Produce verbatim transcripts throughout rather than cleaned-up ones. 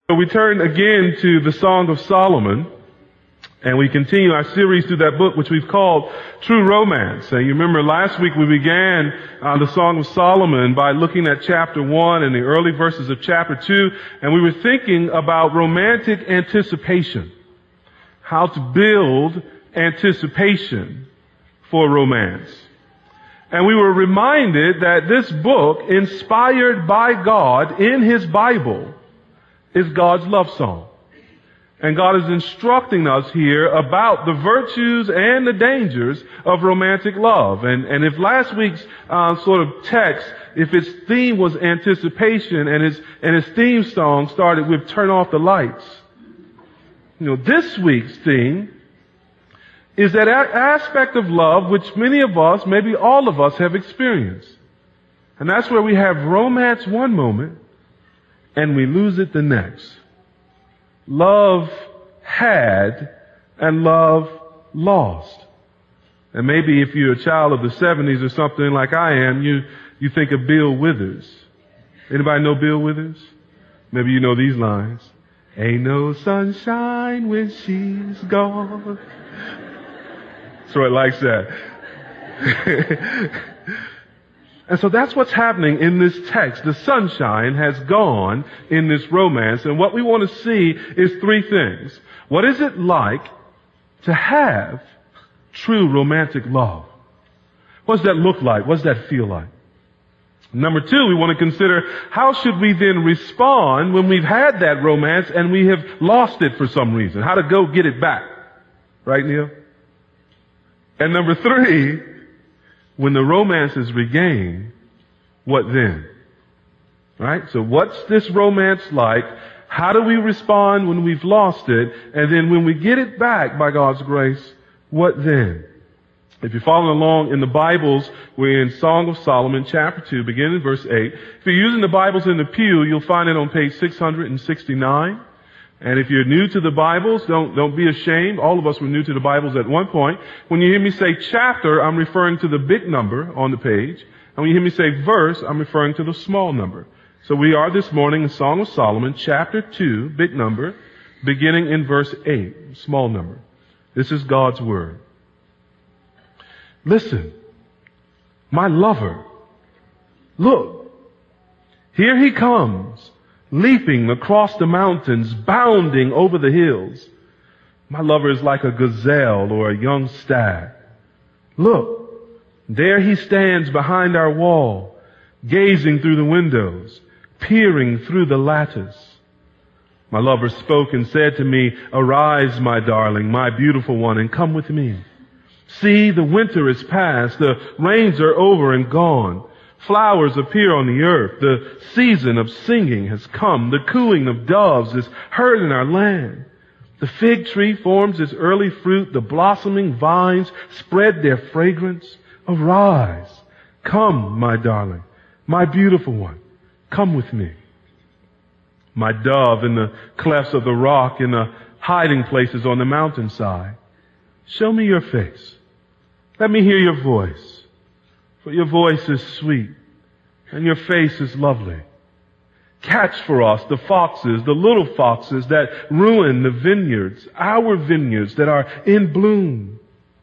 So we turn again to the Song of Solomon, and we continue our series through that book which we've called True Romance. And you remember last week we began uh, the Song of Solomon by looking at chapter one and the early verses of chapter two, and we were thinking about romantic anticipation, how to build anticipation for romance. And we were reminded that this book, inspired by God in His Bible, is God's love song. And God is instructing us here about the virtues and the dangers of romantic love. And, and if last week's uh, sort of text, if its theme was anticipation and its, and its theme song started with Turn Off the Lights, you know, this week's theme is that aspect of love which many of us, maybe all of us, have experienced. And that's where we have romance one moment and we lose it the next. Love had and love lost. And maybe if you're a child of the seventies or something like I am, you, you think of Bill Withers. Anybody know Bill Withers? Maybe you know these lines. Ain't no sunshine when she's gone. So it likes that. And so that's what's happening in this text. The sunshine has gone in this romance. And what we want to see is three things. What is it like to have true romantic love? What does that look like? What does that feel like? Number two, we want to consider how should we then respond when we've had that romance and we have lost it for some reason? How to go get it back. Right, Neil? And number three, when the romance is regained, what then? Right? So what's this romance like? How do we respond when we've lost it? And then when we get it back by God's grace, what then? If you're following along in the Bibles, we're in Song of Solomon, chapter two, beginning in verse eight. If you're using the Bibles in the pew, you'll find it on page six hundred sixty-nine. And if you're new to the Bibles, don't, don't be ashamed. All of us were new to the Bibles at one point. When you hear me say chapter, I'm referring to the big number on the page. And when you hear me say verse, I'm referring to the small number. So we are this morning in Song of Solomon, chapter two, big number, beginning in verse eight, small number. This is God's word. Listen, my lover, look, here he comes, leaping across the mountains, bounding over the hills. My lover is like a gazelle or a young stag. Look, there he stands behind our wall, gazing through the windows, peering through the lattice. My lover spoke and said to me, arise, my darling, my beautiful one, and come with me. See, the winter is past, the rains are over and gone. Flowers appear on the earth. The season of singing has come. The cooing of doves is heard in our land. The fig tree forms its early fruit. The blossoming vines spread their fragrance. Arise. Come, my darling, my beautiful one. Come with me. My dove in the clefts of the rock, in the hiding places on the mountainside. Show me your face. Let me hear your voice. For your voice is sweet, and your face is lovely. Catch for us the foxes, the little foxes that ruin the vineyards, our vineyards that are in bloom.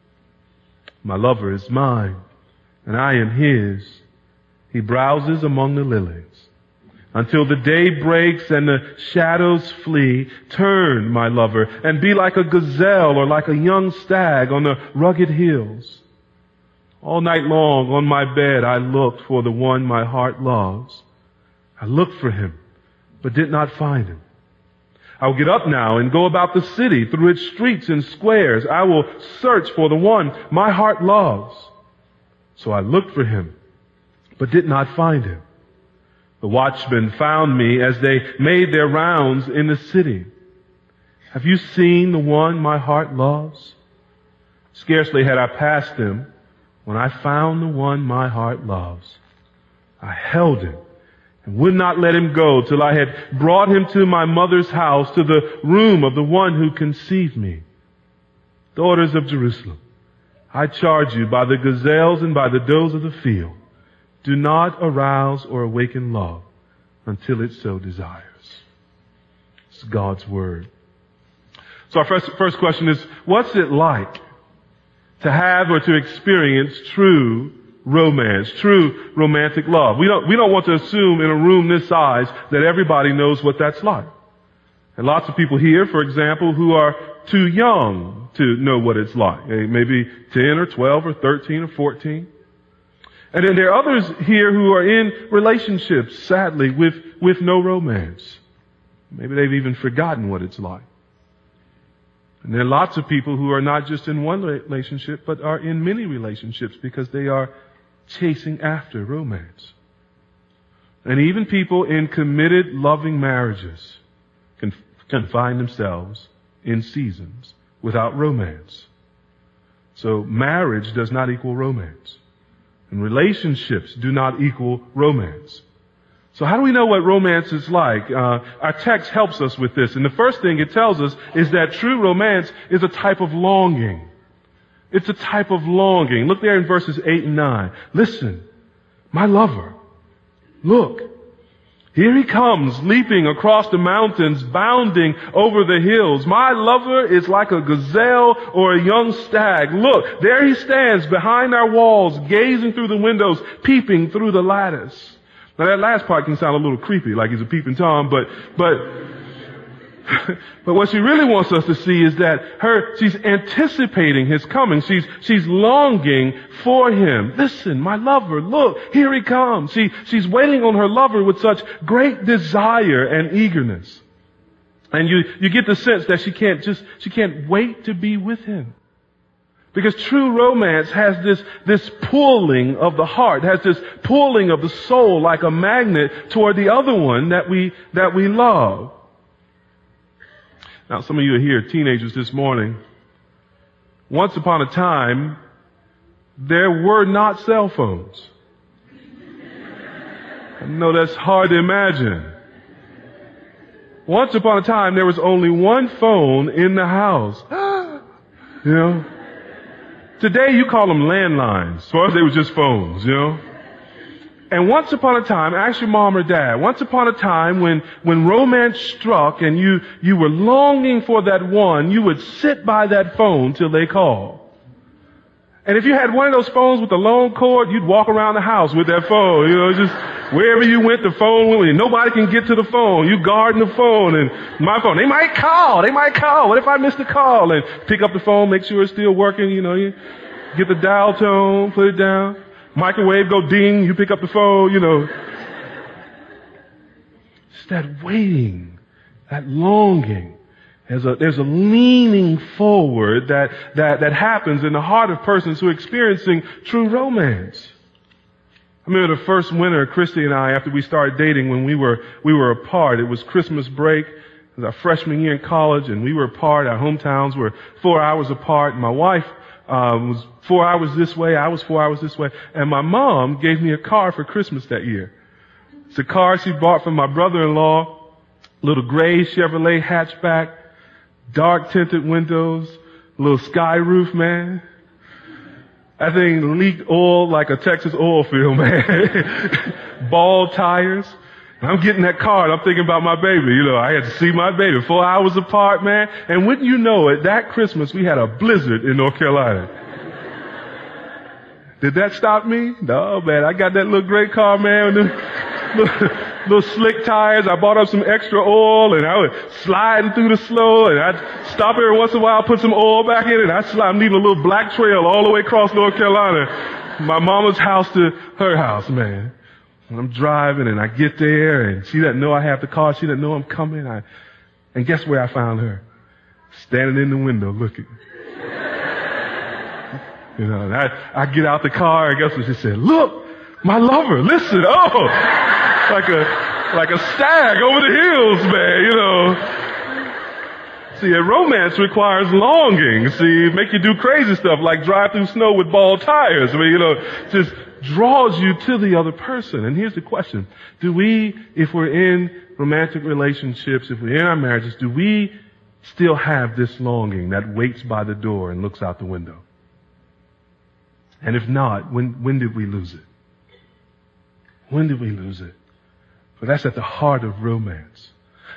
My lover is mine, and I am his. He browses among the lilies. Until the day breaks and the shadows flee, turn, my lover, and be like a gazelle or like a young stag on the rugged hills. All night long on my bed I looked for the one my heart loves. I looked for him, but did not find him. I will get up now and go about the city through its streets and squares. I will search for the one my heart loves. So I looked for him, but did not find him. The watchmen found me as they made their rounds in the city. Have you seen the one my heart loves? Scarcely had I passed them when I found the one my heart loves. I held him and would not let him go till I had brought him to my mother's house, to the room of the one who conceived me. Daughters of Jerusalem, I charge you by the gazelles and by the does of the field, do not arouse or awaken love until it so desires. God's Word. So our first, first question is, what's it like to have or to experience true romance, true romantic love? We don't, we don't want to assume in a room this size that everybody knows what that's like. And lots of people here, for example, who are too young to know what it's like. Maybe ten or twelve or thirteen or fourteen. And then there are others here who are in relationships, sadly, with, with no romance. Maybe they've even forgotten what it's like. And there are lots of people who are not just in one relationship, but are in many relationships because they are chasing after romance. And even people in committed, loving marriages can, can find themselves in seasons without romance. So marriage does not equal romance. And relationships do not equal romance. So how do we know what romance is like? Uh, our text helps us with this. And the first thing it tells us is that true romance is a type of longing. It's a type of longing. Look there in verses eight and nine. Listen, my lover, look, here he comes, leaping across the mountains, bounding over the hills. My lover is like a gazelle or a young stag. Look, there he stands behind our walls, gazing through the windows, peeping through the lattice. Now that last part can sound a little creepy, like he's a peeping Tom, but, but, but what she really wants us to see is that her, she's anticipating his coming. She's, she's longing for him. Listen, my lover, look, here he comes. She, she's waiting on her lover with such great desire and eagerness. And you, you get the sense that she can't just, she can't wait to be with him. Because true romance has this, this pulling of the heart, has this pulling of the soul like a magnet toward the other one that we, that we love. Now, some of you are here, teenagers this morning. Once upon a time, there were not cell phones. I know that's hard to imagine. Once upon a time, there was only one phone in the house. You know? Today you call them landlines. For us, they were just phones, you know. And once upon a time, ask your mom or dad, once upon a time when, when romance struck and you, you were longing for that one, you would sit by that phone till they called. And if you had one of those phones with a long cord, you'd walk around the house with that phone, you know, just wherever you went, the phone went with you. Nobody can get to the phone. You guarding the phone and my phone. They might call. They might call. What if I missed the call? And pick up the phone, make sure it's still working, you know, you get the dial tone, put it down. Microwave go ding, you pick up the phone, you know. It's that waiting, that longing. There's a, there's a leaning forward that, that, that happens in the heart of persons who are experiencing true romance. I remember the first winter, Christy and I, after we started dating, when we were, we were apart. It was Christmas break. It was our freshman year in college, and we were apart. Our hometowns were four hours apart. My wife um, was four hours this way. I was four hours this way. And my mom gave me a car for Christmas that year. It's a car she bought from my brother-in-law, little gray Chevrolet hatchback, dark tinted windows, little sky roof, man. That thing leaked oil like a Texas oil field, man. Bald tires. And I'm getting that car and I'm thinking about my baby. You know, I had to see my baby four hours apart, man. And wouldn't you know it, that Christmas we had a blizzard in North Carolina. Did that stop me? No, man. I got that little gray car, man. With them little, little slick tires. I bought up some extra oil and I was sliding through the snow and I'd stop every once in a while, put some oil back in it. And I slide, I'm leaving a little black trail all the way across North Carolina. My mama's house to her house, man. And I'm driving and I get there and she doesn't know I have the car. She doesn't know I'm coming. I, and guess where I found her? Standing in the window looking. You know, and I, I get out the car and guess what she said? Look, my lover, listen, oh, like a, like a stag over the hills, man, you know. See, a romance requires longing. See, make you do crazy stuff like drive through snow with bald tires. I mean, you know, just draws you to the other person. And here's the question. Do we, if we're in romantic relationships, if we're in our marriages, do we still have this longing that waits by the door and looks out the window? And if not, when, when did we lose it? When did we lose it? But that's at the heart of romance.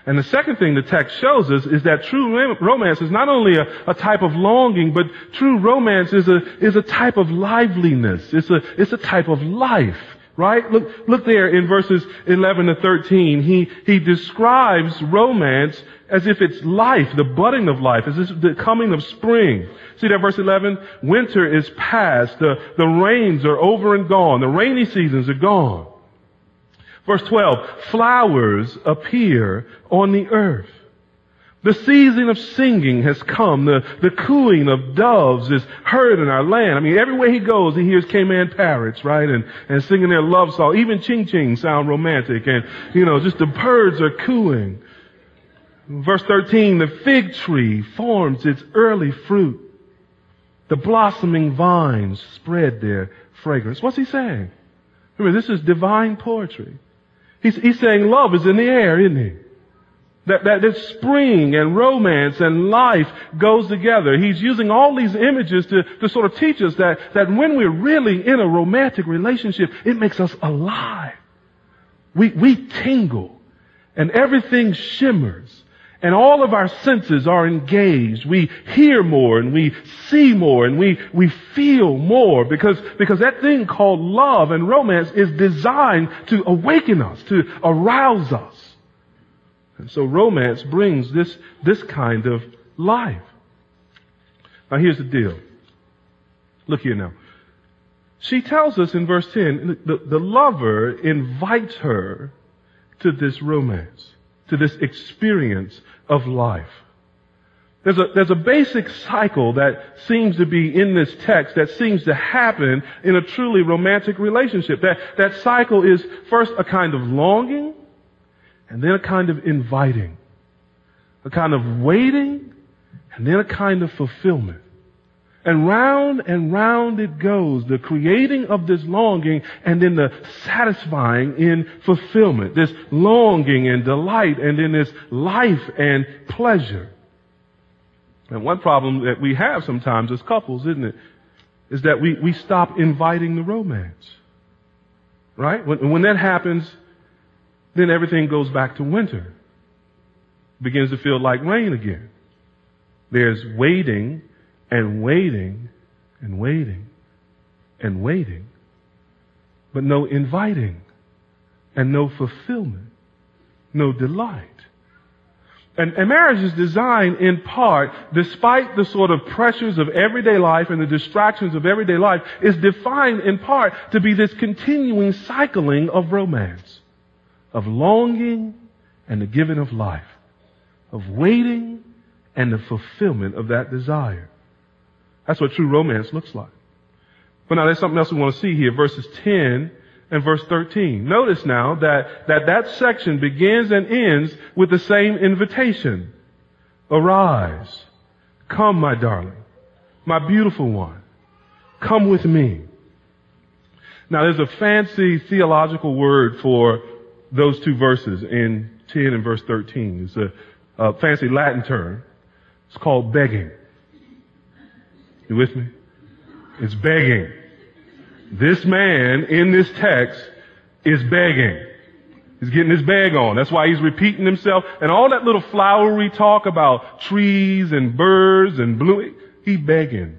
And the second thing the text shows us is that true romance is not only a, a type of longing, but true romance is a, is a type of liveliness. It's a, it's a type of life, right? Look, look there in verses eleven to thirteen. He, he describes romance as if it's life, the budding of life, as if the coming of spring. See that verse eleven? Winter is past. The, the rains are over and gone. The rainy seasons are gone. Verse twelve, flowers appear on the earth. The season of singing has come. The, the cooing of doves is heard in our land. I mean, everywhere he goes, he hears Cayman parrots, right? And, and singing their love song. Even ching ching sound romantic. And, you know, just the birds are cooing. Verse thirteen, the fig tree forms its early fruit. The blossoming vines spread their fragrance. What's he saying? Remember, this is divine poetry. He's, he's saying love is in the air, isn't he? That, that, that spring and romance and life goes together. He's using all these images to, to sort of teach us that, that when we're really in a romantic relationship, it makes us alive. We, we tingle and everything shimmers. And all of our senses are engaged. We hear more and we see more and we, we feel more because, because that thing called love and romance is designed to awaken us, to arouse us. And so romance brings this, this kind of life. Now here's the deal. Look here now. She tells us in verse ten, the, the lover invites her to this romance, to this experience of life. There's a, there's a basic cycle that seems to be in this text that seems to happen in a truly romantic relationship. That, that cycle is first a kind of longing and then a kind of inviting, a kind of waiting and then a kind of fulfillment. And round and round it goes, the creating of this longing and then the satisfying in fulfillment. This longing and delight and then this life and pleasure. And one problem that we have sometimes as couples, isn't it, is that we, we stop inviting the romance. Right? When, when that happens, then everything goes back to winter. It begins to feel like rain again. There's waiting and waiting and waiting and waiting, but no inviting and no fulfillment, no delight. And, and marriage is designed in part, despite the sort of pressures of everyday life and the distractions of everyday life, is defined in part to be this continuing cycling of romance, of longing and the giving of life, of waiting and the fulfillment of that desire. That's what true romance looks like. But now there's something else we want to see here, verses ten and verse thirteen. Notice now that, that that section begins and ends with the same invitation. Arise. Come, my darling, my beautiful one. Come with me. Now there's a fancy theological word for those two verses in ten and verse thirteen. It's a, a fancy Latin term. It's called begging. You with me? It's begging. This man in this text is begging. He's getting his bag on. That's why he's repeating himself. And all that little flowery talk about trees and birds and blue, he begging.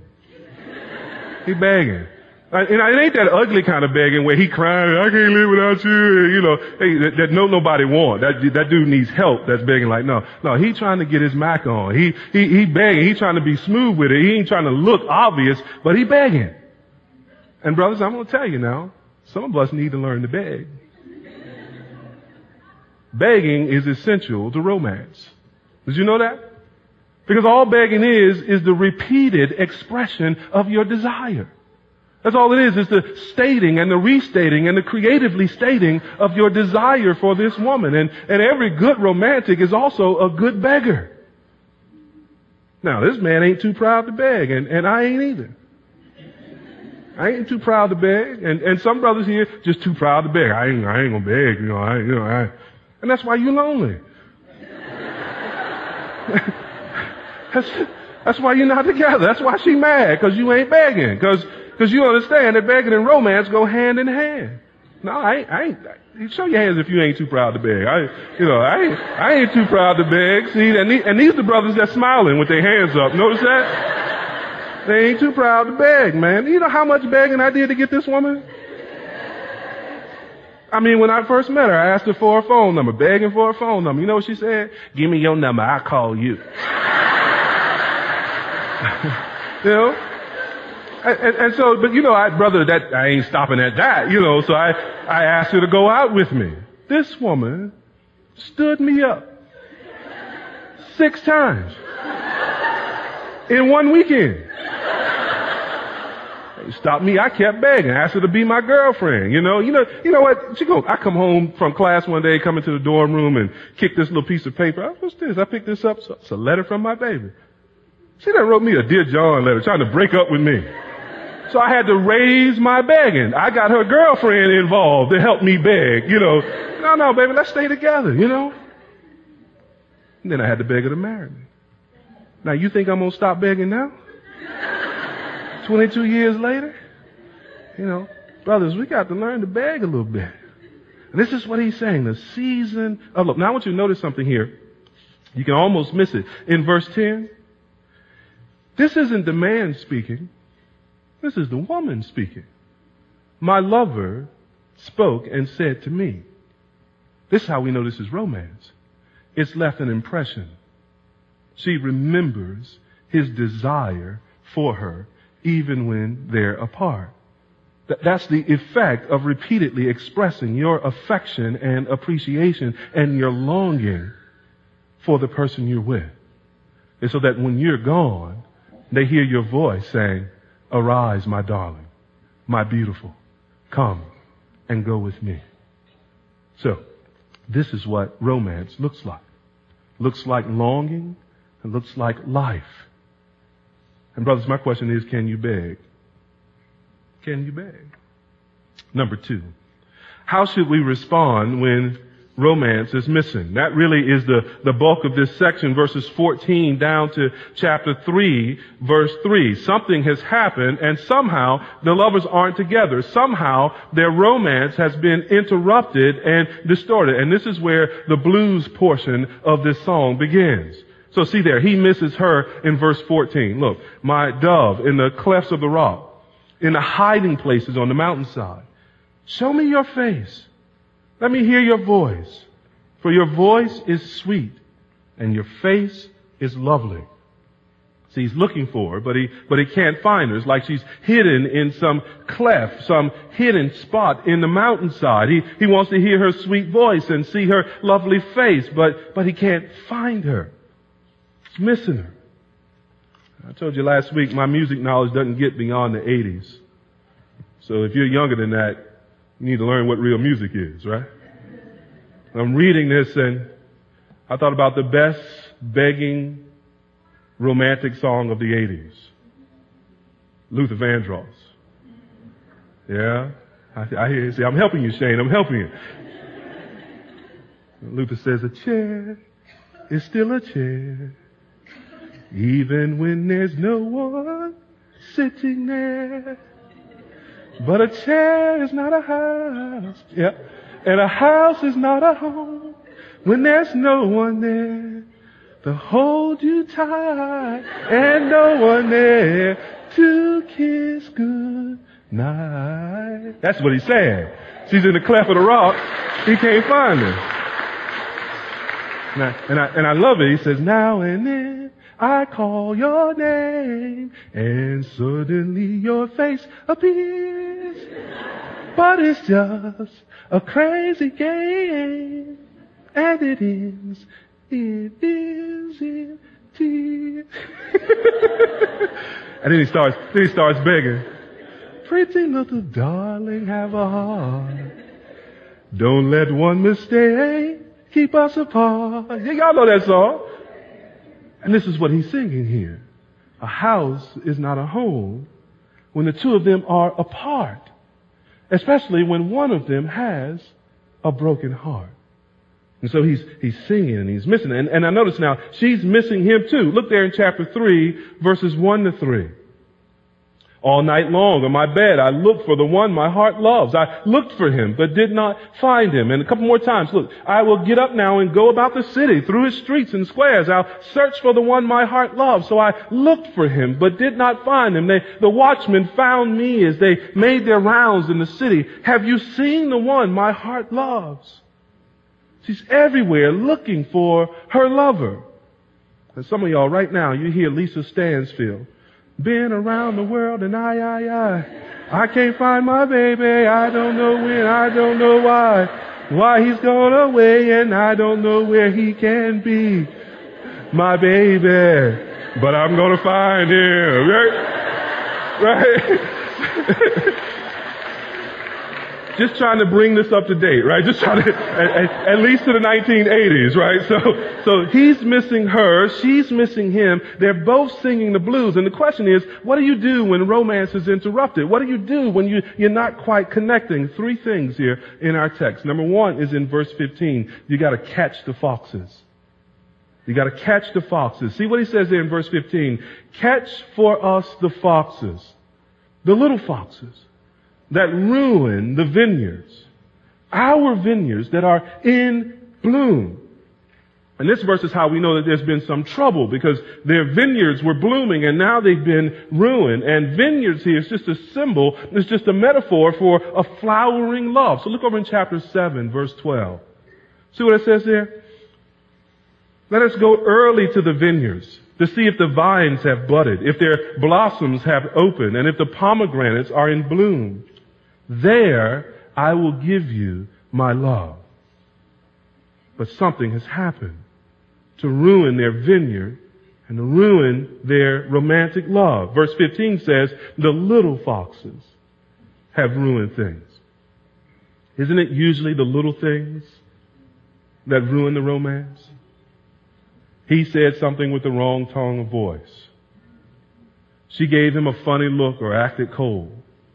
He begging. And it ain't that ugly kind of begging where he crying, I can't live without you, you know, hey, that, that no nobody want. That, that dude needs help that's begging like, no, no, he trying to get his mac on. He, he, he begging. He trying to be smooth with it. He ain't trying to look obvious, but he begging. And brothers, I'm going to tell you now, some of us need to learn to beg. Begging is essential to romance. Did you know that? Because all begging is, is the repeated expression of your desire. That's all it is, is the stating and the restating and the creatively stating of your desire for this woman. And, and every good romantic is also a good beggar. Now, this man ain't too proud to beg, and, and I ain't either. I ain't too proud to beg, and, and some brothers here just too proud to beg. I ain't, I ain't gonna beg, you know, I, you know, I, and that's why you're lonely. that's, that's why you're not together. That's why she mad, because you ain't begging, because Because you understand that begging and romance go hand in hand. No, I ain't, I ain't, I, show your hands if you ain't too proud to beg. I, you know, I ain't, I ain't too proud to beg. See, and, the, and these are the brothers that's smiling with their hands up. Notice that? They ain't too proud to beg, man. You know how much begging I did to get this woman? I mean, when I first met her, I asked her for her phone number, begging for her phone number. You know what she said? Give me your number, I'll call you. You know? And, and, and so, but you know, I, brother, that, I ain't stopping at that, you know, so I, I asked her to go out with me. This woman stood me up six times in one weekend. Stopped me. I kept begging. Asked her to be my girlfriend. You know, you know, you know what? She go. I come home from class one day, come into the dorm room, and kick this little piece of paper. Oh, what's this? I picked this up. So it's a letter from my baby. She done wrote me a Dear John letter, trying to break up with me. So I had to raise my begging. I got her girlfriend involved to help me beg. You know, no, no, baby, let's stay together. You know. And then I had to beg her to marry me. Now you think I'm gonna stop begging now? twenty-two years later, you know, brothers, we got to learn to beg a little bit. And this is what he's saying, the season of love. Now I want you to notice something here. You can almost miss it. In verse ten, this isn't the man speaking. This is the woman speaking. My lover spoke and said to me. This is how we know this is romance. It's left an impression. She remembers his desire for her even when they're apart. That's the effect of repeatedly expressing your affection and appreciation and your longing for the person you're with. And so that when you're gone, they hear your voice saying, arise, my darling, my beautiful, come and go with me. So, this is what romance looks like. Looks like longing and looks like life. And brothers, my question is, can you beg? Can you beg? Number two, how should we respond when romance is missing? That really is the, the bulk of this section, verses fourteen down to chapter three, verse three. Something has happened and somehow the lovers aren't together. Somehow their romance has been interrupted and distorted. And this is where the blues portion of this song begins. So see there, he misses her in verse fourteen. Look, my dove in the clefts of the rock, in the hiding places on the mountainside. Show me your face. Let me hear your voice. For your voice is sweet and your face is lovely. See, he's looking for her, but he, but he can't find her. It's like she's hidden in some cleft, some hidden spot in the mountainside. He, he wants to hear her sweet voice and see her lovely face, but, but he can't find her. He's missing her. I told you last week, my music knowledge doesn't get beyond the eighties. So if you're younger than that, you need to learn what real music is, right? I'm reading this and I thought about the best begging romantic song of the eighties. Luther Vandross. Yeah? I, I hear you. See, I'm helping you, Shane. I'm helping you. Luther says, a chair is still a chair, even when there's no one sitting there. But a chair is not a house. Yeah. And a house is not a home when there's no one there to hold you tight and no one there to kiss good night. That's what he's saying. She's in the cleft of the rock. He can't find her. And I, and I, and I love it. He says, now and then I call your name and suddenly your face appears. But it's just a crazy game and it ends, it ends in tears. And then he starts, then he starts begging. Pretty little darling, have a heart. Don't let one mistake keep us apart. Yeah, y'all know that song. And this is what he's singing here. A house is not a home when the two of them are apart, especially when one of them has a broken heart. And so he's he's singing and he's missing it. And, and I notice now, she's missing him too. Look there in chapter three, verses one to three. All night long on my bed, I looked for the one my heart loves. I looked for him, but did not find him. And a couple more times, look, I will get up now and go about the city, through his streets and squares. I'll search for the one my heart loves. So I looked for him, but did not find him. They, the watchmen found me as they made their rounds in the city. Have you seen the one my heart loves? She's everywhere looking for her lover. And some of y'all right now, you hear Lisa Stansfield. Been around the world and I, I, I. I can't find my baby. I don't know when. I don't know why. Why he's gone away and I don't know where he can be. My baby. But I'm going to find him. Right? Right? Just trying to bring this up to date, right? Just trying to, at, at least to the nineteen eighties, right? So, so he's missing her, she's missing him. They're both singing the blues. And the question is, what do you do when romance is interrupted? What do you do when you, you're not quite connecting? Three things here in our text. Number one is in verse fifteen. You gotta catch the foxes. You gotta catch the foxes. See what he says there in verse fifteen. Catch for us the foxes, the little foxes that ruin the vineyards, our vineyards that are in bloom. And this verse is how we know that there's been some trouble, because their vineyards were blooming and now they've been ruined. And vineyards here is just a symbol, it's just a metaphor for a flowering love. So look over in chapter seven, verse twelve. See what it says there? Let us go early to the vineyards to see if the vines have budded, if their blossoms have opened, and if the pomegranates are in bloom. There I will give you my love. But something has happened to ruin their vineyard and to ruin their romantic love. Verse fifteen says, the little foxes have ruined things. Isn't it usually the little things that ruin the romance? He said something with the wrong tone of voice. She gave him a funny look or acted cold.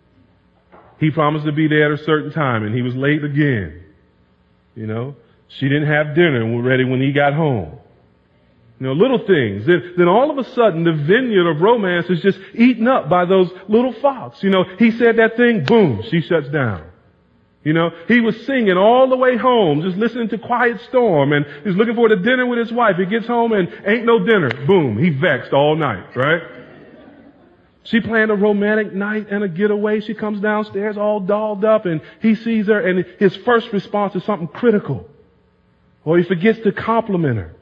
He promised to be there at a certain time and he was late again. You know, she didn't have dinner and was ready when he got home. You know, little things. Then, then all of a sudden the vineyard of romance is just eaten up by those little fox. You know, he said that thing, boom, she shuts down. You know, he was singing all the way home, just listening to Quiet Storm, and he's looking forward to dinner with his wife. He gets home and ain't no dinner. Boom, he vexed all night, right? She planned a romantic night and a getaway. She comes downstairs all dolled up and he sees her and his first response is something critical. Or he forgets to compliment her.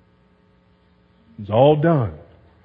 It's all done.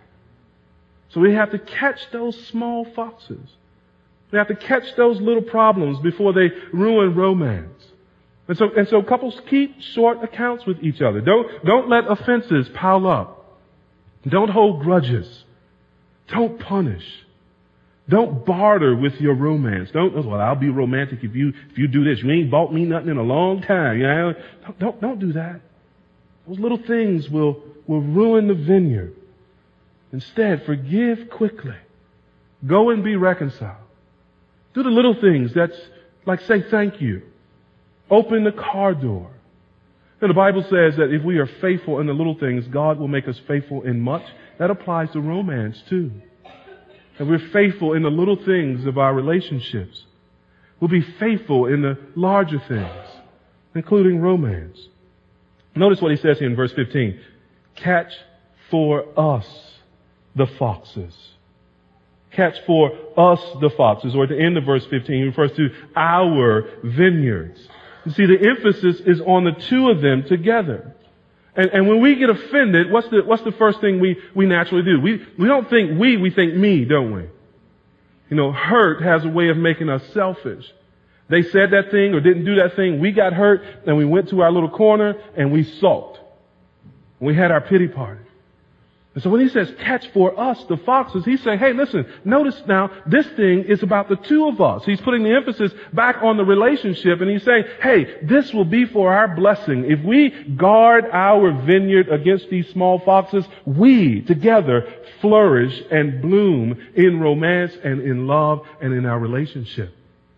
So we have to catch those small foxes. We have to catch those little problems before they ruin romance. And so, and so couples keep short accounts with each other. Don't, don't let offenses pile up. Don't hold grudges. Don't punish. Don't barter with your romance. Don't, well, I'll be romantic if you, if you do this. You ain't bought me nothing in a long time. You know? Don't, don't, don't do that. Those little things will, will ruin the vineyard. Instead, forgive quickly. Go and be reconciled. Do the little things that's like say thank you. Open the car door. And the Bible says that if we are faithful in the little things, God will make us faithful in much. That applies to romance too. If we're faithful in the little things of our relationships, we'll be faithful in the larger things, including romance. Notice what he says here in verse fifteen. Catch for us the foxes. Catch for us the foxes. Or at the end of verse fifteen, he refers to our vineyards. You see, the emphasis is on the two of them together. And, and when we get offended, what's the, what's the first thing we, we naturally do? We, we don't think we, we think me, don't we? You know, hurt has a way of making us selfish. They said that thing or didn't do that thing. We got hurt and we went to our little corner and we sulked. We had our pity party. And so when he says catch for us the foxes, he's saying, hey, listen, notice now, this thing is about the two of us. He's putting the emphasis back on the relationship and he's saying, hey, this will be for our blessing. If we guard our vineyard against these small foxes, we together flourish and bloom in romance and in love and in our relationship.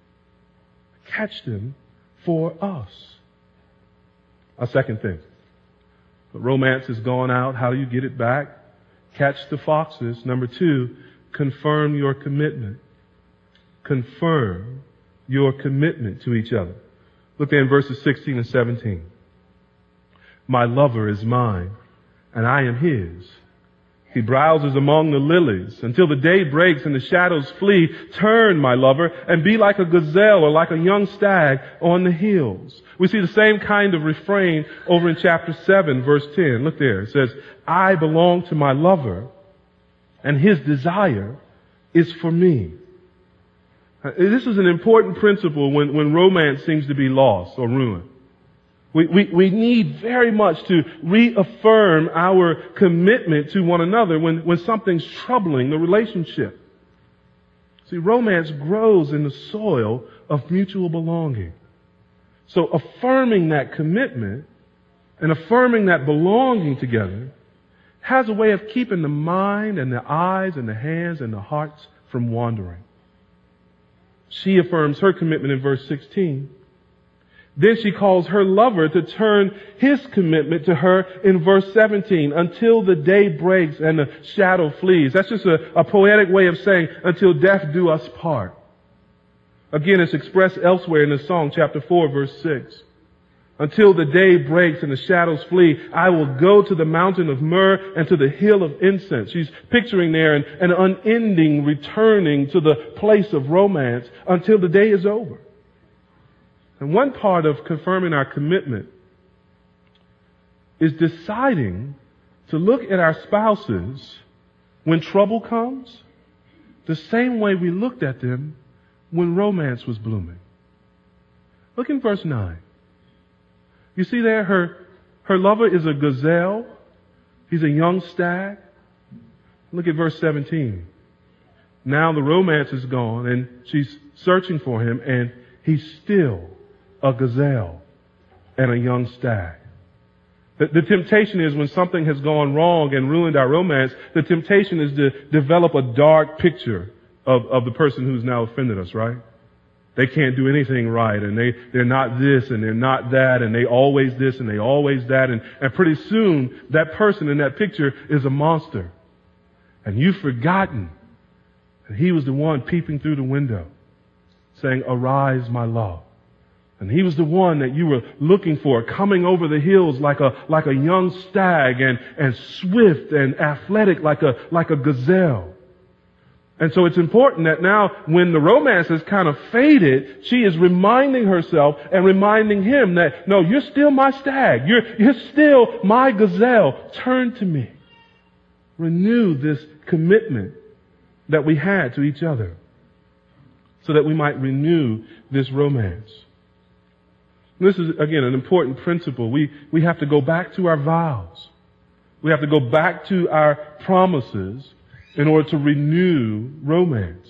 Catch them for us. A second thing. The romance has gone out. How do you get it back? Catch the foxes. Number two, confirm your commitment. Confirm your commitment to each other. Look there in verses sixteen and seventeen. My lover is mine, and I am his. He browses among the lilies until the day breaks and the shadows flee. Turn, my lover, and be like a gazelle or like a young stag on the hills. We see the same kind of refrain over in chapter seven, verse ten. Look there. It says, I belong to my lover, and his desire is for me. This is an important principle when, when romance seems to be lost or ruined. We, we, we need very much to reaffirm our commitment to one another when, when something's troubling the relationship. See, romance grows in the soil of mutual belonging. So affirming that commitment and affirming that belonging together has a way of keeping the mind and the eyes and the hands and the hearts from wandering. She affirms her commitment in verse sixteen. Then she calls her lover to turn his commitment to her in verse seventeen, until the day breaks and the shadow flees. That's just a, a poetic way of saying, until death do us part. Again, it's expressed elsewhere in the song, chapter four, verse six. Until the day breaks and the shadows flee, I will go to the mountain of myrrh and to the hill of incense. She's picturing there an, an unending returning to the place of romance until the day is over. And one part of confirming our commitment is deciding to look at our spouses when trouble comes the same way we looked at them when romance was blooming. Look in verse nine. You see there, her, her lover is a gazelle. He's a young stag. Look at verse seventeen. Now the romance is gone and she's searching for him, and he's still a gazelle and a young stag. The, the temptation is, when something has gone wrong and ruined our romance, the temptation is to develop a dark picture of, of the person who's now offended us, right? They can't do anything right, and they, they're not this and they're not that, and they always this and they always that, and, and pretty soon that person in that picture is a monster. And you've forgotten that he was the one peeping through the window saying, arise, my love. And he was the one that you were looking for, coming over the hills like a, like a young stag, and, and swift and athletic like a, like a gazelle. And so it's important that now, when the romance has kind of faded, she is reminding herself and reminding him that, no, you're still my stag. You're, you're still my gazelle. Turn to me. Renew this commitment that we had to each other so that we might renew this romance. This is, again, an important principle. We, we have to go back to our vows. We have to go back to our promises in order to renew romance.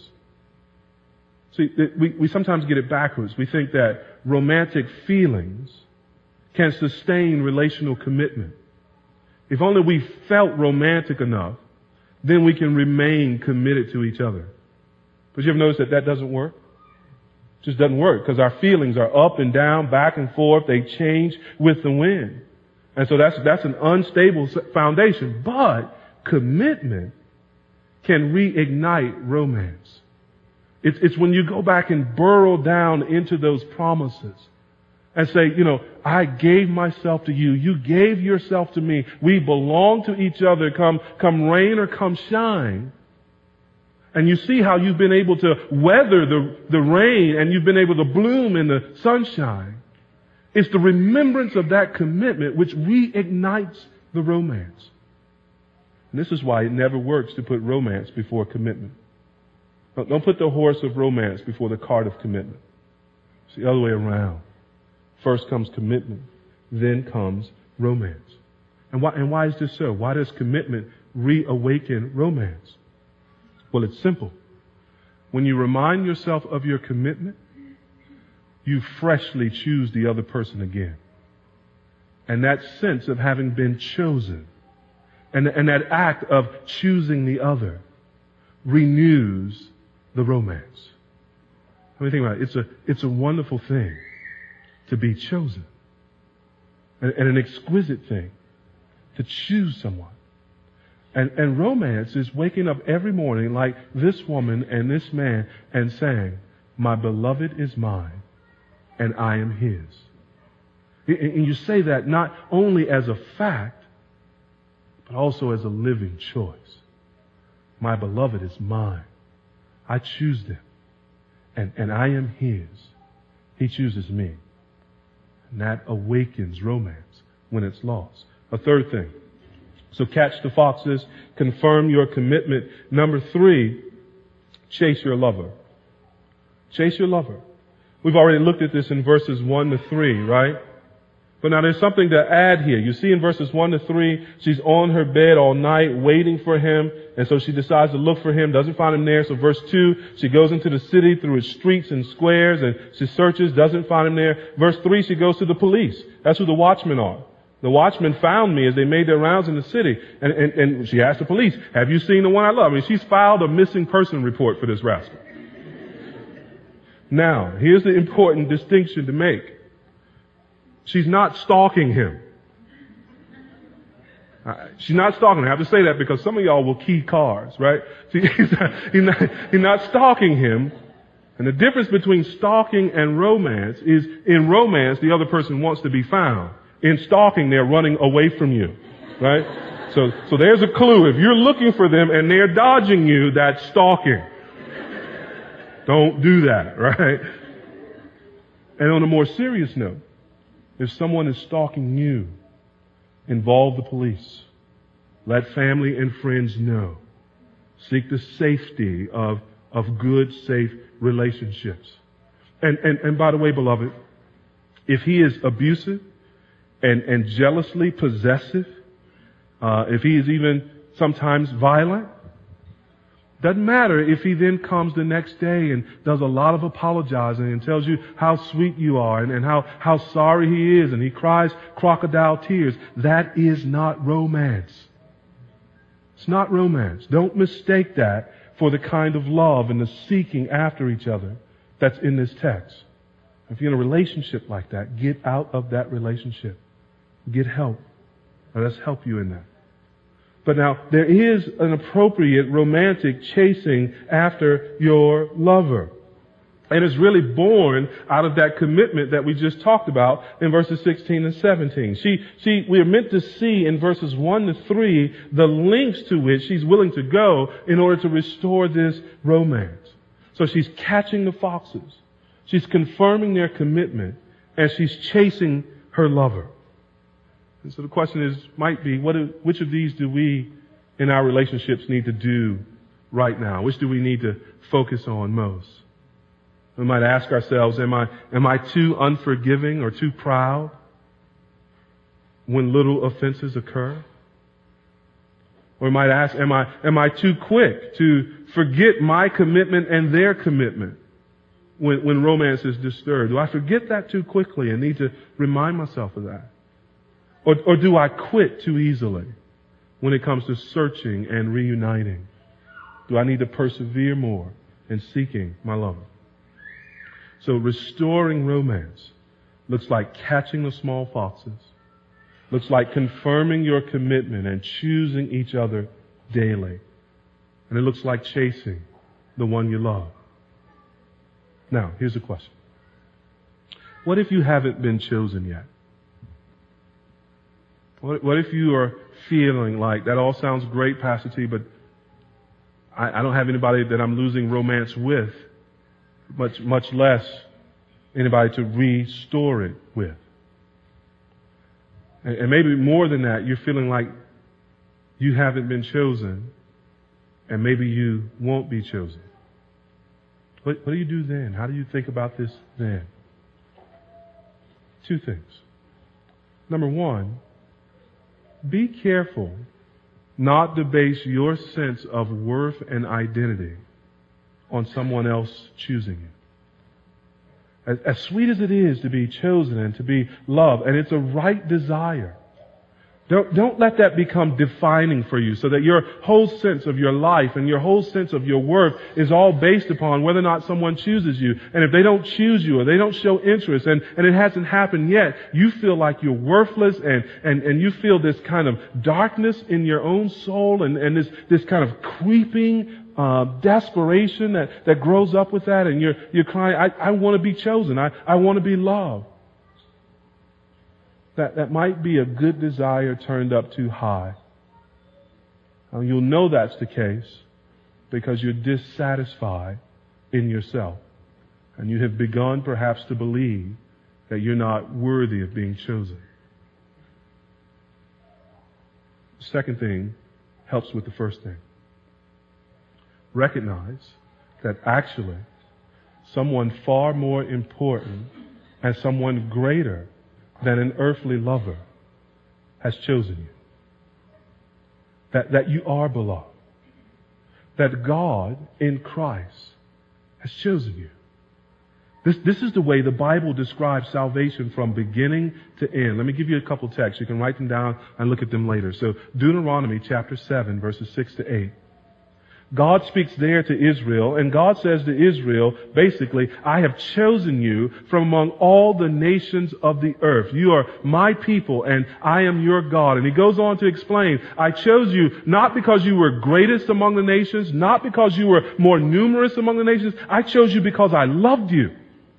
See, we, we sometimes get it backwards. We think that romantic feelings can sustain relational commitment. If only we felt romantic enough, then we can remain committed to each other. But you ever notice that that doesn't work? It just doesn't work, because our feelings are up and down, back and forth. They change with the wind. And so that's, that's an unstable foundation. But commitment can reignite romance. It's, it's when you go back and burrow down into those promises and say, you know, I gave myself to you. You gave yourself to me. We belong to each other, come, come rain or come shine. And you see how you've been able to weather the, the rain, and you've been able to bloom in the sunshine. It's the remembrance of that commitment which reignites the romance. And this is why it never works to put romance before commitment. Don't put the horse of romance before the cart of commitment. It's the other way around. First comes commitment, then comes romance. And why, and why is this so? Why does commitment reawaken romance? Well, it's simple. When you remind yourself of your commitment, you freshly choose the other person again. And that sense of having been chosen, and, and that act of choosing the other, renews the romance. I mean, think about it. It's a, it's a wonderful thing to be chosen. And, and an exquisite thing to choose someone. And, and romance is waking up every morning like this woman and this man and saying, my beloved is mine and I am his. And you say that not only as a fact, but also as a living choice. My beloved is mine. I choose them. And, and I am his. He chooses me. And that awakens romance when it's lost. A third thing. So catch the foxes, confirm your commitment. Number three, chase your lover. Chase your lover. We've already looked at this in verses one to three, right? But now there's something to add here. You see in verses one to three, she's on her bed all night waiting for him. And so she decides to look for him, doesn't find him there. So verse two, she goes into the city through its streets and squares and she searches, doesn't find him there. Verse three, she goes to the police. That's who the watchmen are. The watchmen found me as they made their rounds in the city. And, and, and she asked the police, have you seen the one I love? I mean, she's filed a missing person report for this rascal. Now, here's the important distinction to make. She's not stalking him. Uh, she's not stalking him. I have to say that because some of y'all will key cars, right? See, he's, not, he's, not, he's not stalking him. And the difference between stalking and romance is in romance, the other person wants to be found. In stalking, they're running away from you, right? So, so there's a clue. If you're looking for them and they're dodging you, that's stalking. Don't do that, right? And on a more serious note, if someone is stalking you, involve the police. Let family and friends know. Seek the safety of, of good, safe relationships. And, and, and by the way, beloved, if he is abusive and, and jealously possessive, uh, if he is even sometimes violent, doesn't matter if he then comes the next day and does a lot of apologizing and tells you how sweet you are and, and how, how sorry he is and he cries crocodile tears. That is not romance. It's not romance. Don't mistake that for the kind of love and the seeking after each other that's in this text. If you're in a relationship like that, get out of that relationship. Get help. Let us help you in that. But now, there is an appropriate romantic chasing after your lover. And it's really born out of that commitment that we just talked about in verses sixteen and seventeen. She, she, we are meant to see in verses one to three the lengths to which she's willing to go in order to restore this romance. So she's catching the foxes. She's confirming their commitment and she's chasing her lover. And so the question is, might be, what, do, which of these do we in our relationships need to do right now? Which do we need to focus on most? We might ask ourselves, am I, am I too unforgiving or too proud when little offenses occur? Or we might ask, am I, am I too quick to forget my commitment and their commitment when, when romance is disturbed? Do I forget that too quickly and need to remind myself of that? Or, or do I quit too easily when it comes to searching and reuniting? Do I need to persevere more in seeking my lover? So restoring romance looks like catching the small foxes, looks like confirming your commitment and choosing each other daily. And it looks like chasing the one you love. Now, here's a question. What if you haven't been chosen yet? What, what if you are feeling like, that all sounds great, Pastor T, but I, I don't have anybody that I'm losing romance with, much, much less anybody to restore it with. And, and maybe more than that, you're feeling like you haven't been chosen, and maybe you won't be chosen. What, what do you do then? How do you think about this then? Two things. Number one, be careful not to base your sense of worth and identity on someone else choosing you. As, as sweet as it is to be chosen and to be loved, and it's a right desire, Don't, don't let that become defining for you, so that your whole sense of your life and your whole sense of your worth is all based upon whether or not someone chooses you. And if they don't choose you or they don't show interest and, and it hasn't happened yet, you feel like you're worthless and, and, and you feel this kind of darkness in your own soul and, and this, this kind of creeping uh, desperation that, that grows up with that, and you're, you're crying, I, I want to be chosen. I, I want to be loved. That, that might be a good desire turned up too high. Now, you'll know that's the case because you're dissatisfied in yourself. And you have begun perhaps to believe that you're not worthy of being chosen. The second thing helps with the first thing. Recognize that actually someone far more important and someone greater than an earthly lover has chosen you. That, that you are beloved. That God in Christ has chosen you. This, this is the way the Bible describes salvation from beginning to end. Let me give you a couple texts. You can write them down and look at them later. So Deuteronomy chapter seven, verses six to eight. God speaks there to Israel, and God says to Israel, basically, I have chosen you from among all the nations of the earth. You are my people, and I am your God. And he goes on to explain, I chose you not because you were greatest among the nations, not because you were more numerous among the nations. I chose you because I loved you.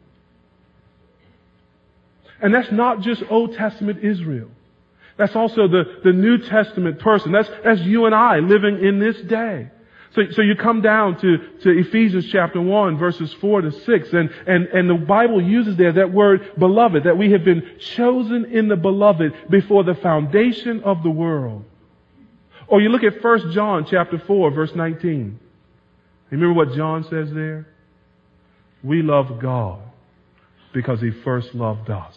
And that's not just Old Testament Israel. That's also the, the New Testament person. That's, that's you and I living in this day. So, so you come down to, to Ephesians chapter one, verses four to six, and, and, and the Bible uses there that word beloved, that we have been chosen in the beloved before the foundation of the world. Or you look at First John chapter four, verse nineteen. Remember what John says there? We love God because He first loved us.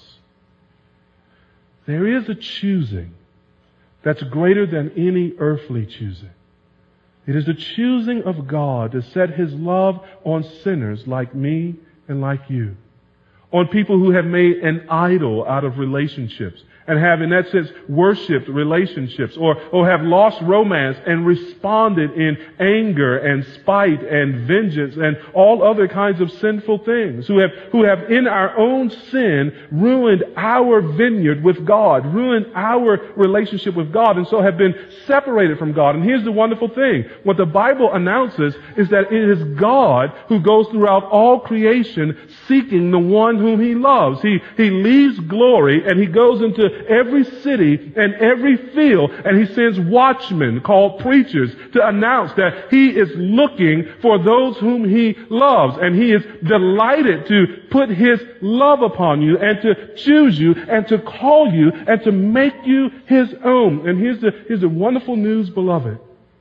There is a choosing that's greater than any earthly choosing. It is the choosing of God to set His love on sinners like me and like you. On people who have made an idol out of relationships and have, in that sense, worshipped relationships, or, or have lost romance and responded in anger and spite and vengeance and all other kinds of sinful things, who have, who have in our own sin ruined our vineyard with God, ruined our relationship with God, and so have been separated from God. And here's the wonderful thing. What the Bible announces is that it is God who goes throughout all creation seeking the one whom He loves. He, he leaves glory and He goes into every city and every field, and He sends watchmen called preachers to announce that He is looking for those whom He loves, and He is delighted to put His love upon you and to choose you and to call you and to make you His own. And here's the, here's the wonderful news, beloved.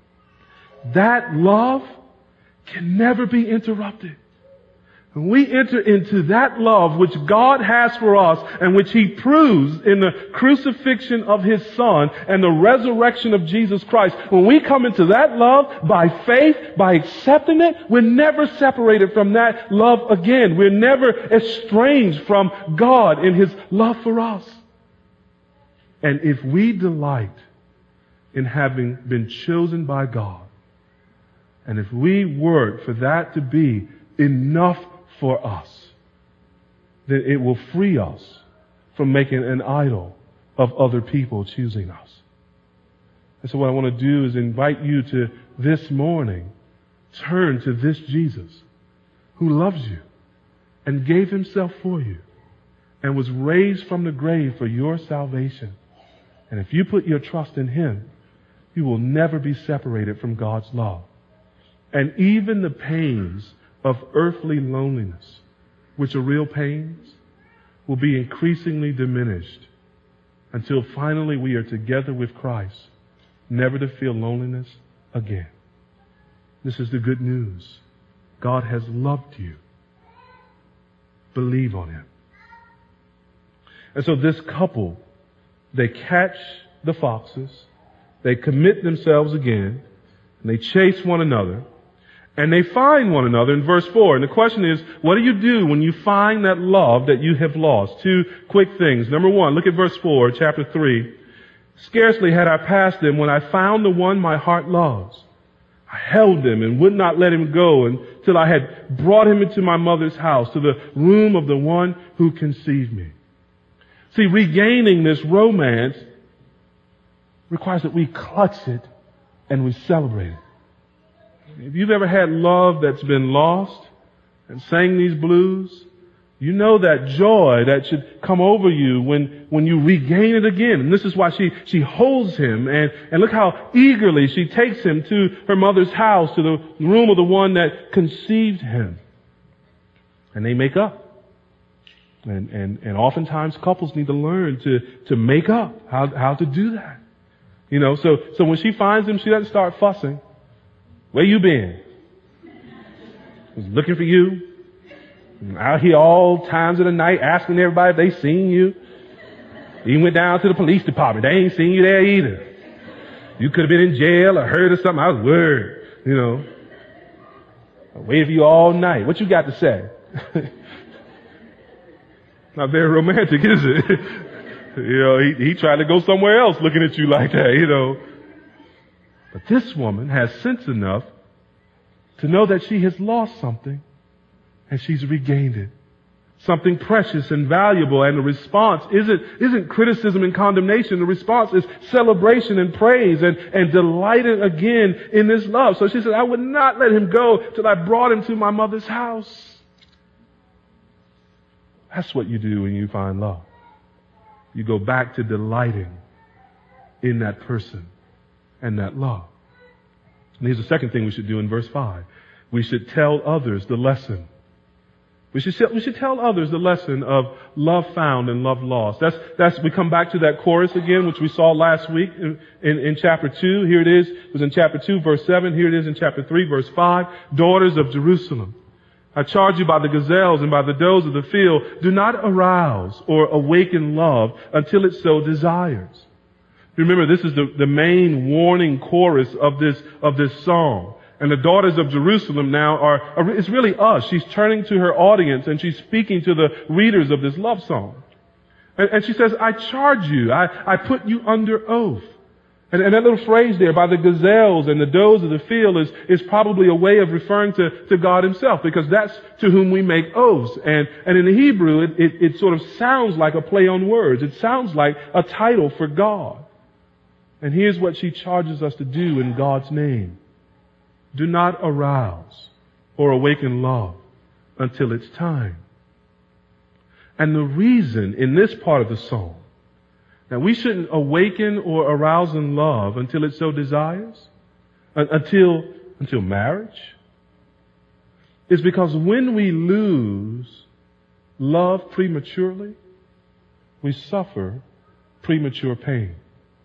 That love can never be interrupted. When we enter into that love which God has for us and which He proves in the crucifixion of His Son and the resurrection of Jesus Christ, when we come into that love by faith, by accepting it, we're never separated from that love again. We're never estranged from God in His love for us. And if we delight in having been chosen by God, and if we work for that to be enough for us, then it will free us from making an idol of other people choosing us. And so what I want to do is invite you to this morning turn to this Jesus who loves you and gave Himself for you and was raised from the grave for your salvation. And if you put your trust in Him, you will never be separated from God's love. And even the pains of earthly loneliness, which are real pains, will be increasingly diminished until finally we are together with Christ, never to feel loneliness again. This is the good news. God has loved you. Believe on Him. And so this couple, they catch the foxes, they commit themselves again, and they chase one another. And they find one another in verse four. And the question is, what do you do when you find that love that you have lost? Two quick things. Number one, look at verse four, chapter three. Scarcely had I passed them when I found the one my heart loves. I held him and would not let him go until I had brought him into my mother's house, to the room of the one who conceived me. See, regaining this romance requires that we clutch it and we celebrate it. If you've ever had love that's been lost and sang these blues, you know that joy that should come over you when, when you regain it again. And this is why she, she holds him, and, and look how eagerly she takes him to her mother's house, to the room of the one that conceived him. And they make up. And, and, and oftentimes couples need to learn to, to make up how, how to do that. You know, so, so when she finds him, she doesn't start fussing. Where you been? I was looking for you. I'm out here all times of the night asking everybody if they seen you. Even went down to the police department. They ain't seen you there either. You could have been in jail or heard of something. I was worried, you know. I waited for you all night. What you got to say? Not very romantic, is it? You know, he, he tried to go somewhere else looking at you like that, you know. But this woman has sense enough to know that she has lost something and she's regained it. Something precious and valuable, and the response isn't, isn't criticism and condemnation. The response is celebration and praise and, and delighted again in this love. So she said, I would not let him go till I brought him to my mother's house. That's what you do when you find love. You go back to delighting in that person and that love. And here's the second thing we should do in verse five. We should tell others the lesson. We should, we should tell others the lesson of love found and love lost. That's, that's, we come back to that chorus again, which we saw last week in, in, in chapter two. Here it is. It was in chapter two, verse seven. Here it is in chapter three, verse five. Daughters of Jerusalem, I charge you by the gazelles and by the does of the field, do not arouse or awaken love until it so desires. Remember, this is the, the main warning chorus of this, of this song. And the daughters of Jerusalem now are, are, it's really us. She's turning to her audience and she's speaking to the readers of this love song. And, and she says, I charge you, I, I put you under oath. And, and that little phrase there, by the gazelles and the does of the field, is, is probably a way of referring to, to God himself, because that's to whom we make oaths. And, and in the Hebrew, it, it, it sort of sounds like a play on words. It sounds like a title for God. And here's what she charges us to do in God's name. Do not arouse or awaken love until it's time. And the reason in this part of the song that we shouldn't awaken or arouse in love until it so desires, until, until marriage, is because when we lose love prematurely, we suffer premature pain.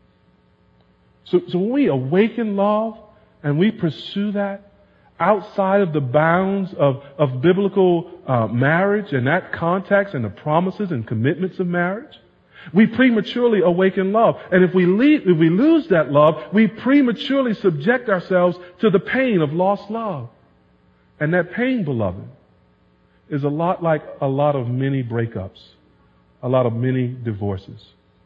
So, so when we awaken love and we pursue that outside of the bounds of, of biblical uh, marriage and that context and the promises and commitments of marriage, we prematurely awaken love. And if we leave, if we lose that love, we prematurely subject ourselves to the pain of lost love. And that pain, beloved, is a lot like a lot of many breakups, a lot of many divorces.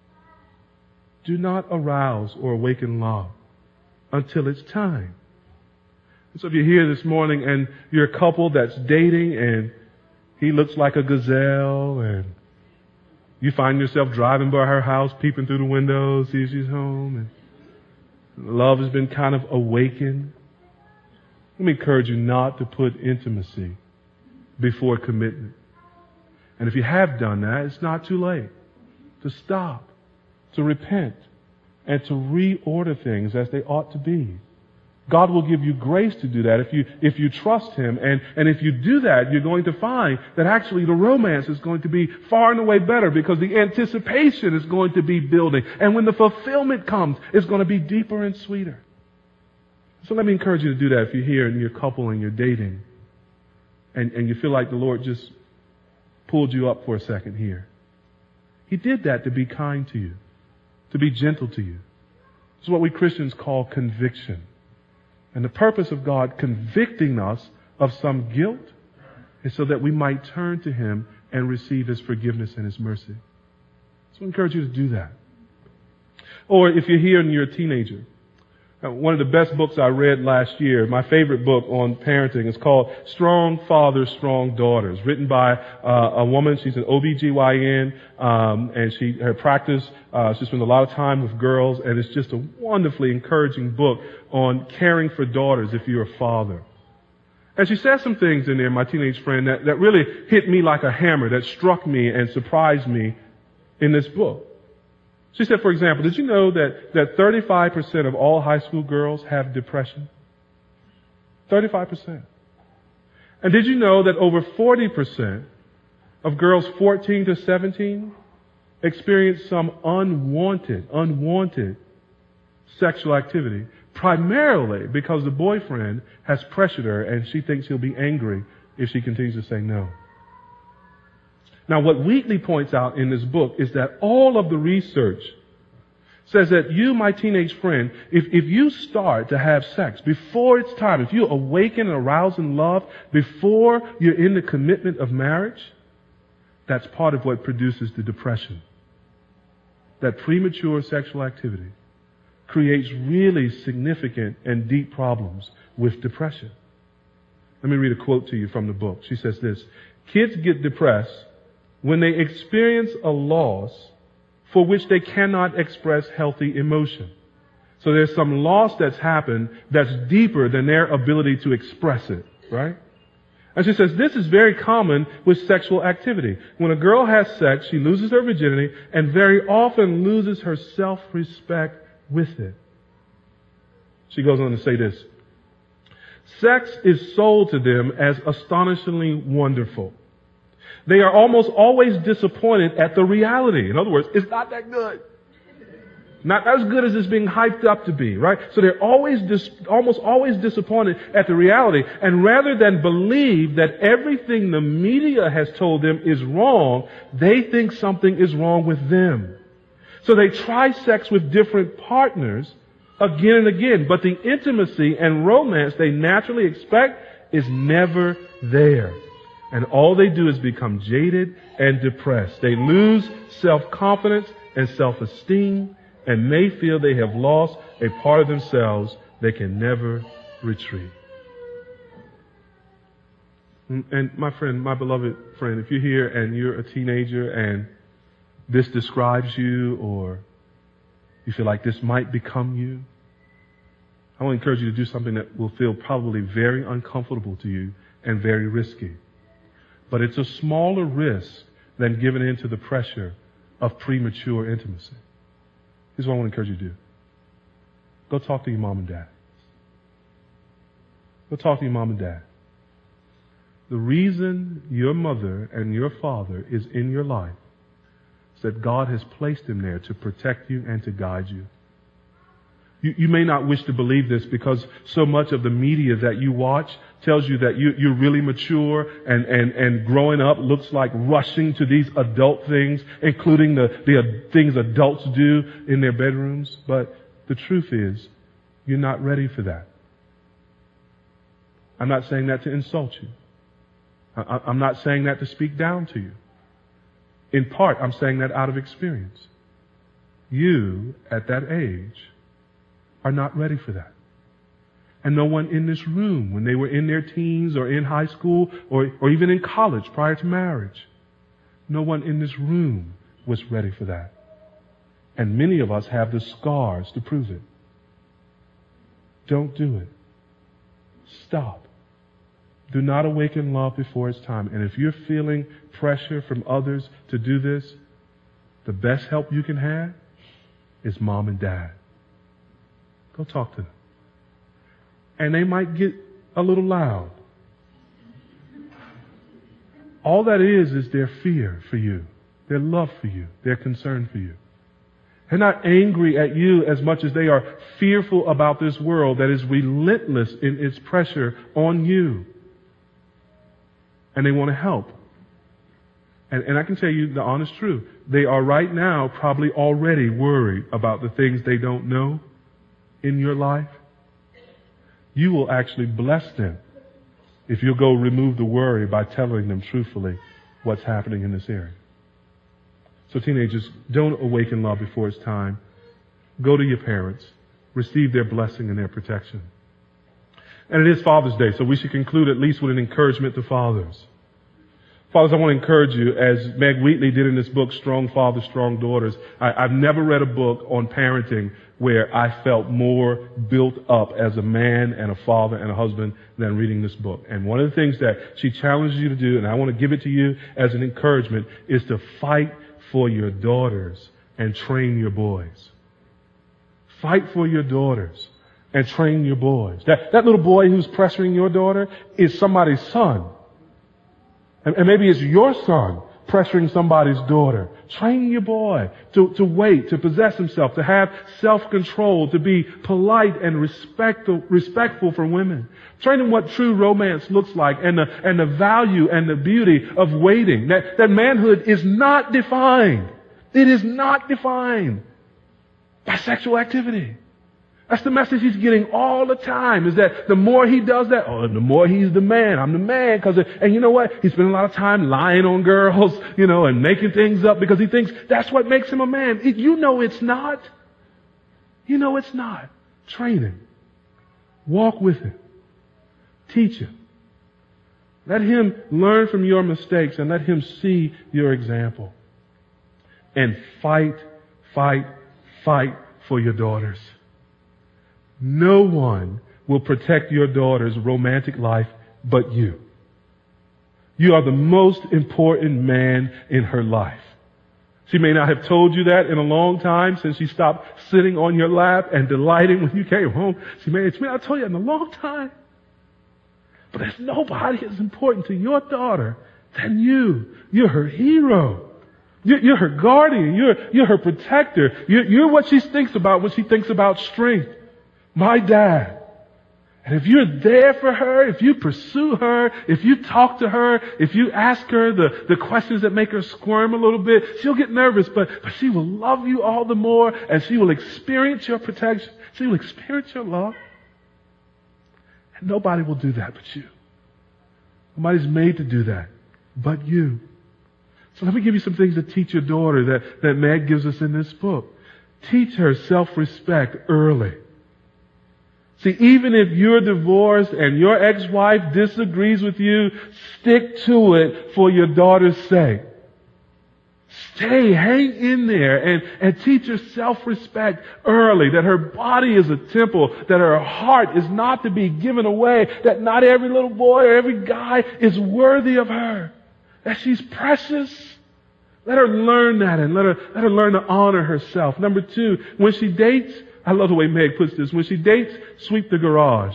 Do not arouse or awaken love until it's time. So if you're here this morning and you're a couple that's dating and he looks like a gazelle and you find yourself driving by her house, peeping through the window, see if she's home, and love has been kind of awakened, let me encourage you not to put intimacy before commitment. And if you have done that, it's not too late to stop, to repent, and to reorder things as they ought to be. God will give you grace to do that if you if you trust him. And, and if you do that, you're going to find that actually the romance is going to be far and away better, because the anticipation is going to be building. And when the fulfillment comes, it's going to be deeper and sweeter. So let me encourage you to do that if you're here and you're a couple and you're dating and, and you feel like the Lord just pulled you up for a second here. He did that to be kind to you, to be gentle to you. This is what we Christians call conviction. And the purpose of God convicting us of some guilt is so that we might turn to him and receive his forgiveness and his mercy. So I encourage you to do that. Or if you're here and you're a teenager, uh, one of the best books I read last year, my favorite book on parenting, is called Strong Fathers, Strong Daughters, written by uh, a woman. She's an O B G Y N, um, and she her practice, uh, she spends a lot of time with girls, and it's just a wonderfully encouraging book on caring for daughters if you're a father. And she says some things in there, my teenage friend, that, that really hit me like a hammer, that struck me and surprised me in this book. She said, for example, did you know that, that thirty-five percent of all high school girls have depression? thirty-five percent. And did you know that over forty percent of girls fourteen to seventeen experience some unwanted, unwanted sexual activity, primarily because the boyfriend has pressured her and she thinks he'll be angry if she continues to say no. Now, what Wheatley points out in this book is that all of the research says that you, my teenage friend, if, if you start to have sex before it's time, if you awaken and arouse in love before you're in the commitment of marriage, that's part of what produces the depression. That premature sexual activity creates really significant and deep problems with depression. Let me read a quote to you from the book. She says this: kids get depressed when they experience a loss for which they cannot express healthy emotion. So there's some loss that's happened that's deeper than their ability to express it, right? And she says this is very common with sexual activity. When a girl has sex, she loses her virginity and very often loses her self-respect with it. She goes on to say this: sex is sold to them as astonishingly wonderful. They are almost always disappointed at the reality. In other words, it's not that good. Not as good as it's being hyped up to be, right? So they're always dis- almost always disappointed at the reality. And rather than believe that everything the media has told them is wrong, they think something is wrong with them. So they try sex with different partners again and again. But the intimacy and romance they naturally expect is never there. And all they do is become jaded and depressed. They lose self-confidence and self-esteem and may feel they have lost a part of themselves they can never retrieve. And my friend, my beloved friend, if you're here and you're a teenager and this describes you, or you feel like this might become you, I want to encourage you to do something that will feel probably very uncomfortable to you and very risky. But it's a smaller risk than giving in to the pressure of premature intimacy. Here's what I want to encourage you to do. Go talk to your mom and dad. Go talk to your mom and dad. The reason your mother and your father is in your life is that God has placed him there to protect you and to guide you. You, you may not wish to believe this because so much of the media that you watch tells you that you, you're really mature and, and, and growing up looks like rushing to these adult things, including the, the uh, things adults do in their bedrooms. But the truth is, you're not ready for that. I'm not saying that to insult you. I, I'm not saying that to speak down to you. In part, I'm saying that out of experience. You, at that age, are not ready for that. And no one in this room, when they were in their teens or in high school or, or even in college prior to marriage, no one in this room was ready for that. And many of us have the scars to prove it. Don't do it. Stop. Do not awaken love before it's time. And if you're feeling pressure from others to do this, the best help you can have is mom and dad. Go talk to them. And they might get a little loud. All that is is their fear for you, their love for you, their concern for you. They're not angry at you as much as they are fearful about this world that is relentless in its pressure on you. And they want to help. And, and I can tell you the honest truth. They are right now probably already worried about the things they don't know in your life. You will actually bless them if you'll go remove the worry by telling them truthfully what's happening in this area. So teenagers, don't awaken love before it's time. go to your parents, receive their blessing and their protection. And it is Father's Day, so we should conclude at least with an encouragement to fathers. Fathers, I want to encourage you, as Meg Wheatley did in this book, Strong Fathers, Strong Daughters. I, I've never read a book on parenting where I felt more built up as a man and a father and a husband than reading this book. And one of the things that she challenges you to do, and I want to give it to you as an encouragement, is to fight for your daughters and train your boys. Fight for your daughters and train your boys. That, that little boy who's pressuring your daughter is somebody's son. And, and maybe it's your son pressuring somebody's daughter. Train your boy to, to wait, to possess himself, to have self-control, to be polite and respectful, respectful for women. Train him what true romance looks like and the, and the value and the beauty of waiting. That, that manhood is not defined. It is not defined by sexual activity. That's the message he's getting all the time, is that the more he does that, oh, the more he's the man. I'm the man. Cause it, and you know what? He spends a lot of time lying on girls, you know, and making things up because he thinks that's what makes him a man. It, you know it's not. You know it's not. Train him. Walk with him. Teach him. Let him learn from your mistakes and let him see your example. And fight, fight, fight for your daughters. No one will protect your daughter's romantic life but you. You are the most important man in her life. She may not have told you that in a long time since she stopped sitting on your lap and delighting when you came home. She may, she may not have told you in a long time. But there's nobody as important to your daughter than you. You're her hero. You're, you're her guardian. You're, you're her protector. You're, you're what she thinks about when she thinks about strength. My dad. And if you're there for her, if you pursue her, if you talk to her, if you ask her the, the questions that make her squirm a little bit, she'll get nervous, but, but she will love you all the more, and she will experience your protection. She will experience your love. And nobody will do that but you. Nobody's made to do that but you. So let me give you some things to teach your daughter that, that Meg gives us in this book. Teach her self-respect early. See, even if you're divorced and your ex-wife disagrees with you, stick to it for your daughter's sake. Stay, hang in there and, and teach her self-respect early, that her body is a temple, that her heart is not to be given away, that not every little boy or every guy is worthy of her, that she's precious. Let her learn that and let her, let her learn to honor herself. Number two, when she dates, I love the way Meg puts this. When she dates, sweep the garage.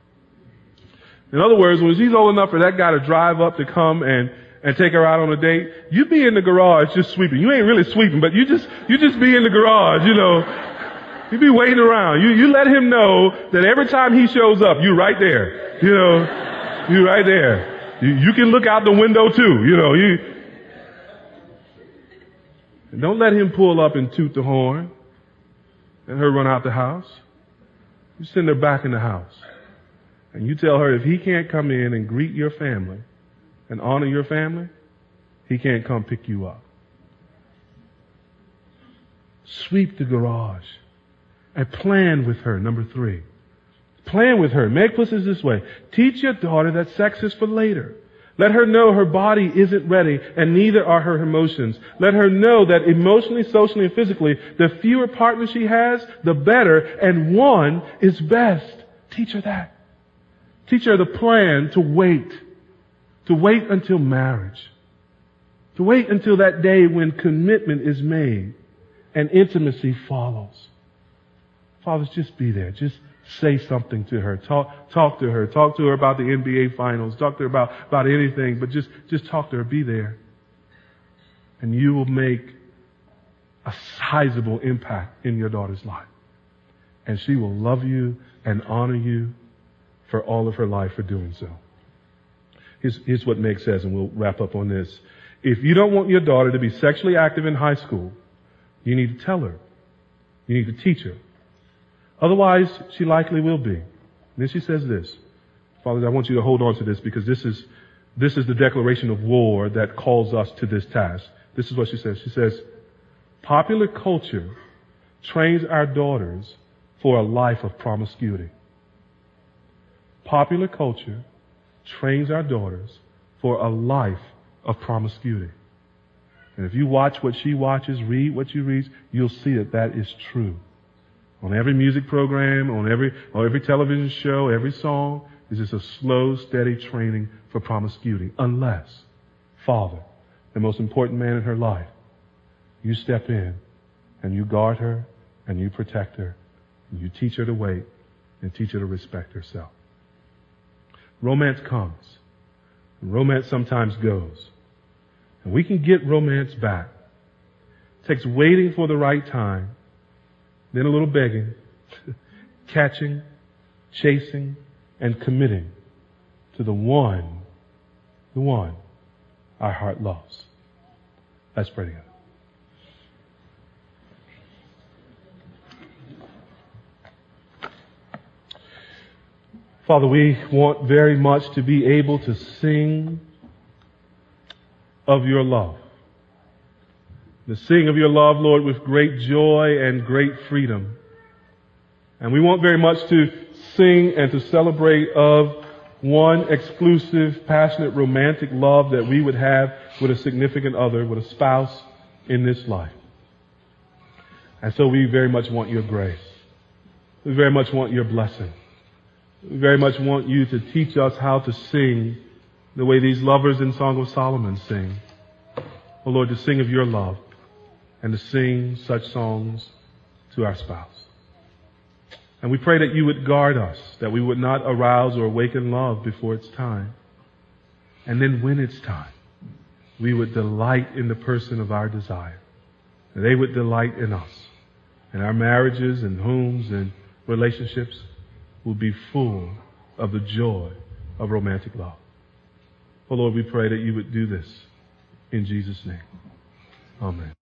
In other words, when she's old enough for that guy to drive up to come and, and take her out on a date, you be in the garage just sweeping. You ain't really sweeping, but you just, you just be in the garage, you know. You be waiting around. You, you let him know that every time he shows up, you right there. You know, you right there. You, you can look out the window too, you know. You, and don't let him pull up and toot the horn and her run out the house. You send her back in the house. And you tell her if he can't come in and greet your family and honor your family, he can't come pick you up. Sweep the garage. And plan with her, number three. Plan with her. Meg puts it this way. Teach your daughter that sex is for later. Let her know her body isn't ready, and neither are her emotions. Let her know that emotionally, socially, and physically, the fewer partners she has, the better, and one is best. Teach her that. Teach her the plan to wait. To wait until marriage. To wait until that day when commitment is made and intimacy follows. Fathers, just be there. Just say something to her. Talk, talk to her. Talk to her about the N B A finals. Talk to her about, about anything, but just, just talk to her. Be there. And you will make a sizable impact in your daughter's life. And she will love you and honor you for all of her life for doing so. Here's, here's what Meg says, and we'll wrap up on this. If you don't want your daughter to be sexually active in high school, you need to tell her. You need to teach her. Otherwise, she likely will be. And then she says this. Fathers, I want you to hold on to this because this is, this is the declaration of war that calls us to this task. This is what she says. She says, popular culture trains our daughters for a life of promiscuity. Popular culture trains our daughters for a life of promiscuity. And if you watch what she watches, read what she reads, you'll see that that is true. On every music program, on every, on every television show, every song, is just a slow, steady training for promiscuity. Unless, Father, the most important man in her life, you step in and you guard her and you protect her and you teach her to wait and teach her to respect herself. Romance comes. And romance sometimes goes. And we can get romance back. It takes waiting for the right time, then a little begging, catching, chasing, and committing to the one, the one our heart loves. Let's pray together. Father, we want very much to be able to sing of your love. To sing of your love, Lord, with great joy and great freedom. And we want very much to sing and to celebrate of one exclusive, passionate, romantic love that we would have with a significant other, with a spouse in this life. And so we very much want your grace. We very much want your blessing. We very much want you to teach us how to sing the way these lovers in Song of Solomon sing. Oh Lord, to sing of your love and to sing such songs to our spouse. And we pray that you would guard us, that we would not arouse or awaken love before it's time. And then when it's time, we would delight in the person of our desire. And they would delight in us. And our marriages and homes and relationships will be full of the joy of romantic love. Oh Lord, we pray that you would do this in Jesus' name. Amen.